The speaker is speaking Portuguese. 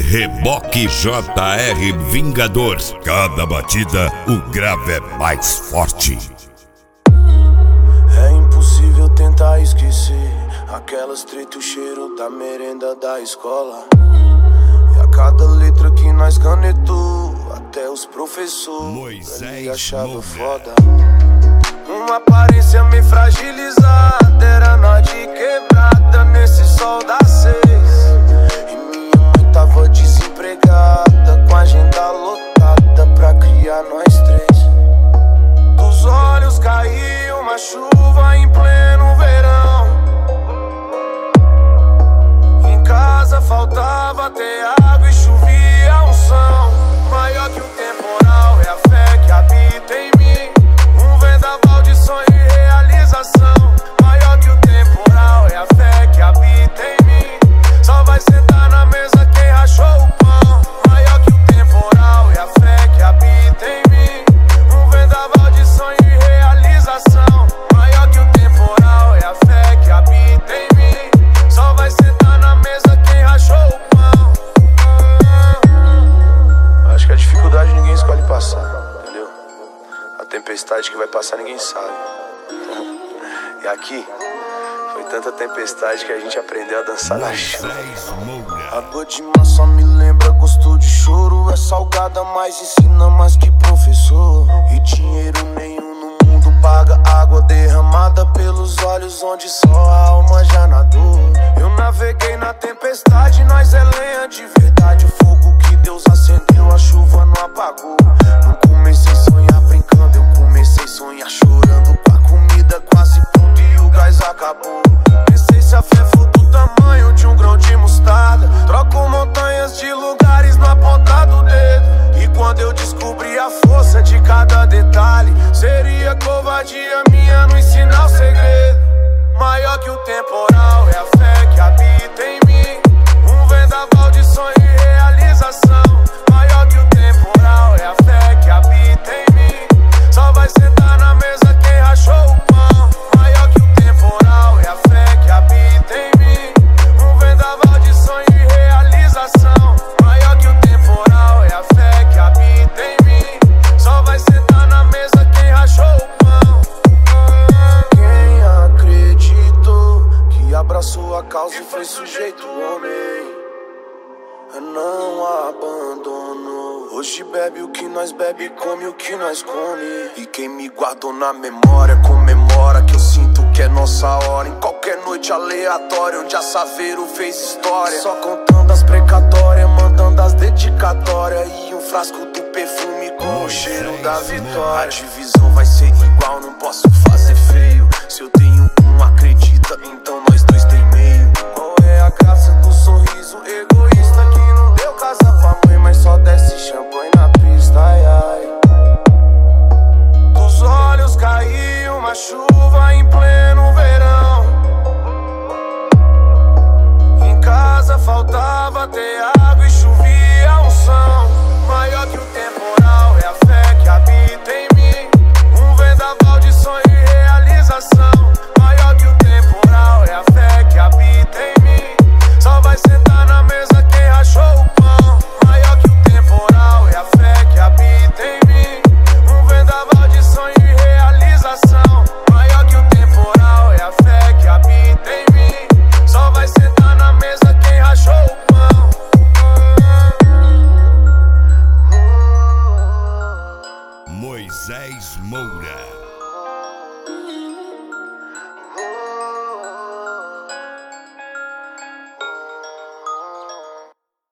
Reboque JR Vingador. Cada batida, o grave é mais forte. É impossível tentar esquecer aquelas treta e o cheiro da merenda da escola. E a cada letra que nós canetou, até os professores me achavam foda. Uma aparência meio fragilizada, era nós de quebrada nesse sol das 6. E minha mãe tava desempregada, com a agenda lotada pra criar nós 3. Dos olhos caiu uma chuva em pleno verão. Em casa faltava ter água e chovia unção. Maior que o temporal é a fé que habita em mim. Um vendaval de sonho e realização. Maior que o temporal é a fé que habita em mim. Só vai sentar na mesa quem rachou o pão. Maior que o temporal é a fé que habita em mim. Um vendaval de sonho e realização. Maior que o temporal é a fé que habita em mim. Só vai sentar na mesa quem rachou o pão. Acho que a dificuldade ninguém escolhe passar, entendeu? A tempestade que vai passar ninguém sabe. E aqui foi tanta tempestade que a gente aprendeu a dançar na chuva. Água de mar só me lembra gosto de choro. É salgada, mas ensina mais que professor. E dinheiro nenhum no mundo paga água derramada pelos olhos onde só a alma já nadou. Eu naveguei na tempestade, nós é lenha de verdade. O fogo que Deus acendeu, a chuva não apagou. Não comecei a sonhar brincando, eu comecei a sonhar chorando. Com a comida quase pronta e o gás acabou. Pensei se a fé for do tamanho de um grão de mostarda. Troco montanhas de lugares na ponta do dedo. E quando eu descobri a força de cada detalhe, seria covardia minha não ensinar o segredo. Maior que o temporal é a fé que habita em mim. Um vendaval de sonho e realização. Maior que o temporal é a fé que habita em mim. Só vai sentar na mesa quem rachou o pão. Maior que o temporal é a fé que habita em mim. Um vendaval de sonho e realização. Maior que o temporal é a fé que habita em mim. Só vai sentar na mesa quem rachou o pão. Quem acreditou que abraçou a causa e foi sujeito homem, não abandonou. Hoje bebe o que nós bebe, come o que nós come. E quem me guardou na memória comemora que eu sinto que é nossa hora. Em qualquer noite aleatória onde a Saveiro fez história. Só contando as precatórias, mandando as dedicatórias. E um frasco do perfume com o cheiro da vitória. A divisão vai ser igual, não posso fazer feio. Se eu tenho um, acredita, então nós dois tem meio. Qual é a graça do sorriso egoísta que não deu casa pra mãe, mas só desce champanhe na pista, ai, ai. Dos olhos caiu uma chuva em pleno verão. Em casa faltava ter água e chovia unção. Maior que o temporal é a fé que habita em mim. Um vendaval de sonho e realização. Maior que o temporal é a fé que habita em mim. Só vai sentar na mesa quem rachou o pão. Maior que o temporal é a fé que habita em mim. Um vendaval de sonho e realização. Maior que o temporal é a fé que habita em mim. Só vai sentar na mesa quem rachou o pão. Moisés Moura.